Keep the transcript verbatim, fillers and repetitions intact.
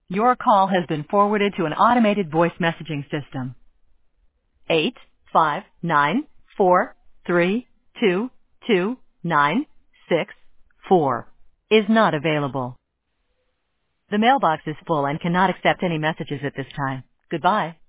Your call has been forwarded to an automated voice messaging system. Eight five nine four three two two nine six four is not available. The mailbox is full and cannot accept any messages at this time. Goodbye.